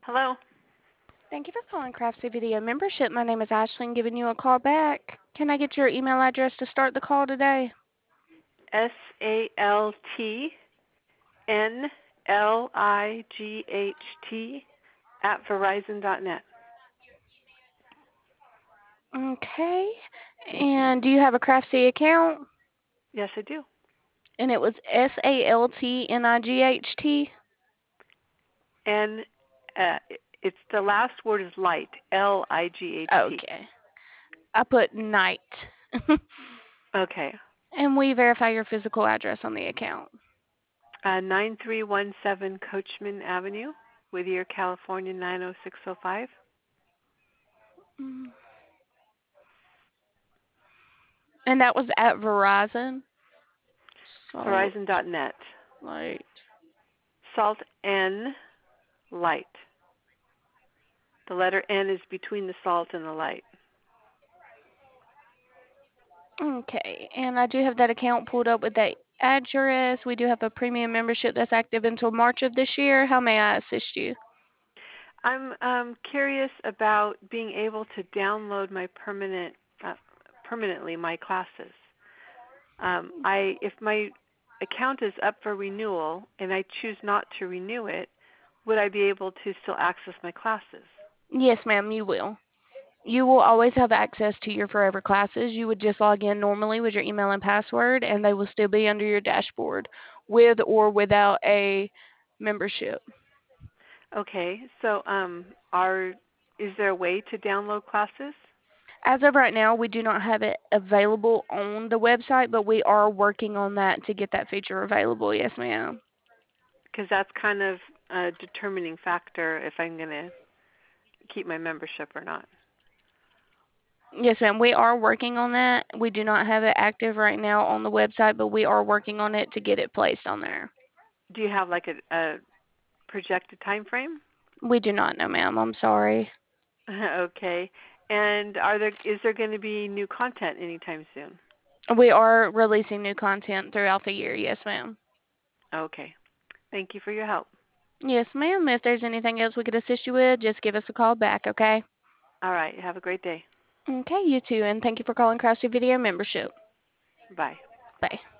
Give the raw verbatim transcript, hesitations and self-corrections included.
Hello. Thank you for calling Craftsy Video Membership. My name is Ashley and giving you a call back. Can I get your email address to start the call today? S A L T N L I G H T at verizon dot net. Okay. And do you have a Craftsy account? Yes, I do. And it was S A L T N I G H T? And uh, it's the last word is light. L I G H T. Okay. I put night. Okay. And we verify your physical address on the account. Uh, nine three one seven Coachman Avenue, Whittier, California nine oh six oh five. Mm. And that was at Verizon? Salt verizon dot net. Light. Salt N light. The letter N is between the salt and the light. Okay, and I do have that account pulled up with that address. We do have a premium membership that's active until March of this year. How may I assist you? I'm um, curious about being able to download my permanent, uh, permanently my classes. Um, I, if my account is up for renewal and I choose not to renew it, would I be able to still access my classes? Yes, ma'am, you will. You will always have access to your forever classes. You would just log in normally with your email and password, and they will still be under your dashboard with or without a membership. Okay, so um, are is there a way to download classes? As of right now, we do not have it available on the website, but we are working on that to get that feature available. Yes, ma'am. Because that's kind of a determining factor if I'm going to keep my membership or not. Yes, ma'am. We are working on that. We do not have it active right now on the website, but we are working on it to get it placed on there. Do you have like a, a projected time frame? We do not know, ma'am. I'm sorry. Okay. And are there is there going to be new content anytime soon? We are releasing new content throughout the year. Yes, ma'am. Okay. Thank you for your help. Yes, ma'am. If there's anything else we could assist you with, just give us a call back, okay? All right. Have a great day. Okay, you too. And thank you for calling Craftsy Video Membership. Bye. Bye.